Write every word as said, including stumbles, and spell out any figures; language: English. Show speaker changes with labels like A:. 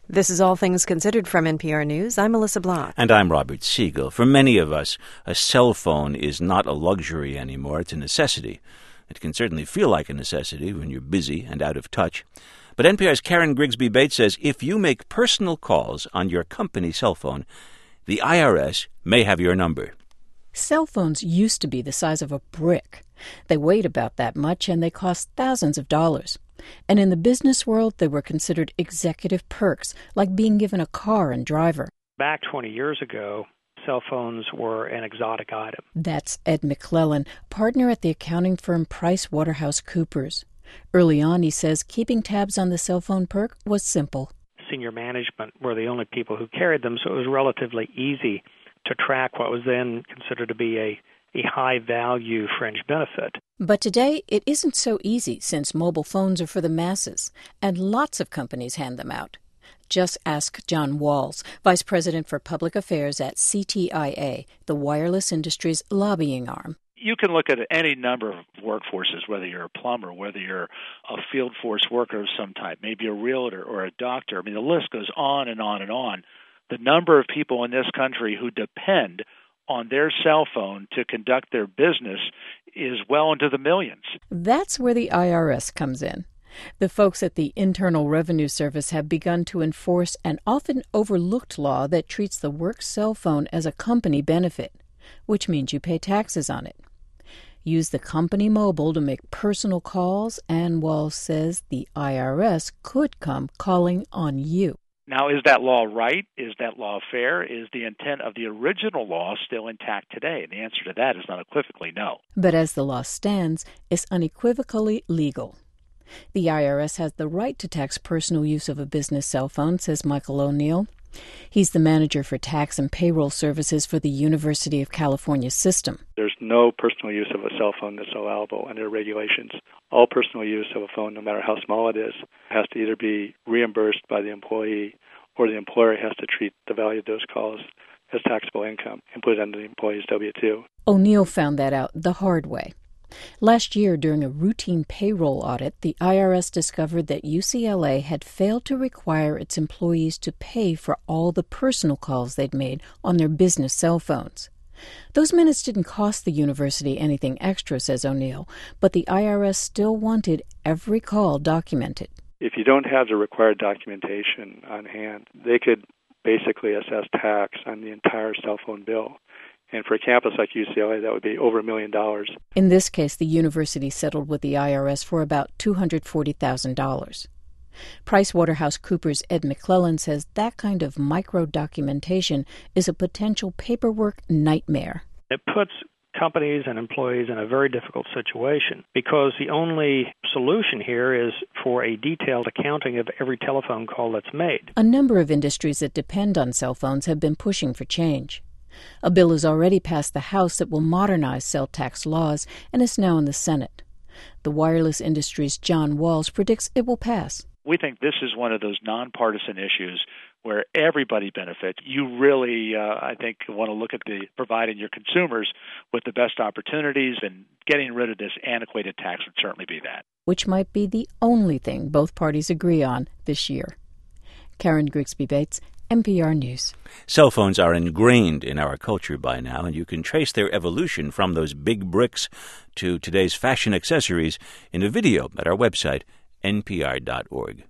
A: This is All Things Considered from N P R News. I'm Melissa Block.
B: And I'm Robert Siegel. For many of us, a cell phone is not a luxury anymore. It's a necessity. It can certainly feel like a necessity when you're busy and out of touch. But N P R's Karen Grigsby Bates says if you make personal calls on your company cell phone, the I R S may have your number.
C: Cell phones used to be the size of a brick. They weighed about that much, and they cost thousands of dollars. And in the business world, they were considered executive perks, like being given a car and driver.
D: Back twenty years ago, cell phones were an exotic item.
C: That's Ed McClellan, partner at the accounting firm PricewaterhouseCoopers. Early on, he says, keeping tabs on the cell phone perk was simple.
D: Senior management were the only people who carried them, so it was relatively easy to track what was then considered to be a a high-value fringe benefit.
C: But today, it isn't so easy since mobile phones are for the masses, and lots of companies hand them out. Just ask John Walls, Vice President for Public Affairs at C T I A, the wireless industry's lobbying arm.
E: You can look at any number of workforces, whether you're a plumber, whether you're a field force worker of some type, maybe a realtor or a doctor. I mean, the list goes on and on and on. The number of people in this country who depend on their cell phone to conduct their business is well into the millions.
C: That's where the I R S comes in. The folks at the Internal Revenue Service have begun to enforce an often overlooked law that treats the work cell phone as a company benefit, which means you pay taxes on it. Use the company mobile to make personal calls, and Walls says the I R S could come calling on you.
E: Now, is that law right? Is that law fair? Is the intent of the original law still intact today? And the answer to that is unequivocally no.
C: But as the law stands, it's unequivocally legal. The I R S has the right to tax personal use of a business cell phone, says Michael O'Neill. He's the manager for tax and payroll services for the University of California system.
F: There's no personal use of a cell phone that's allowable under regulations. All personal use of a phone, no matter how small it is, has to either be reimbursed by the employee or the employer has to treat the value of those calls as taxable income and put it under the employee's W two.
C: O'Neill found that out the hard way. Last year, during a routine payroll audit, the I R S discovered that U C L A had failed to require its employees to pay for all the personal calls they'd made on their business cell phones. Those minutes didn't cost the university anything extra, says O'Neill, but the I R S still wanted every call documented.
F: If you don't have the required documentation on hand, they could basically assess tax on the entire cell phone bill. And for a campus like U C L A, that would be over a million dollars.
C: In this case, the university settled with the I R S for about two hundred forty thousand dollars. PricewaterhouseCoopers' Ed McClellan says that kind of micro-documentation is a potential paperwork nightmare.
D: It puts companies and employees in a very difficult situation because the only solution here is for a detailed accounting of every telephone call that's made.
C: A number of industries that depend on cell phones have been pushing for change. A bill has already passed the House that will modernize cell tax laws and is now in the Senate. The wireless industry's John Walls predicts it will pass.
E: We think this is one of those nonpartisan issues where everybody benefits. You really, uh, I think, want to look at the providing your consumers with the best opportunities, and getting rid of this antiquated tax would certainly be that.
C: Which might be the only thing both parties agree on this year. Karen Grigsby Bates, N P R News.
B: Cell phones are ingrained in our culture by now, and you can trace their evolution from those big bricks to today's fashion accessories in a video at our website, N P R dot org.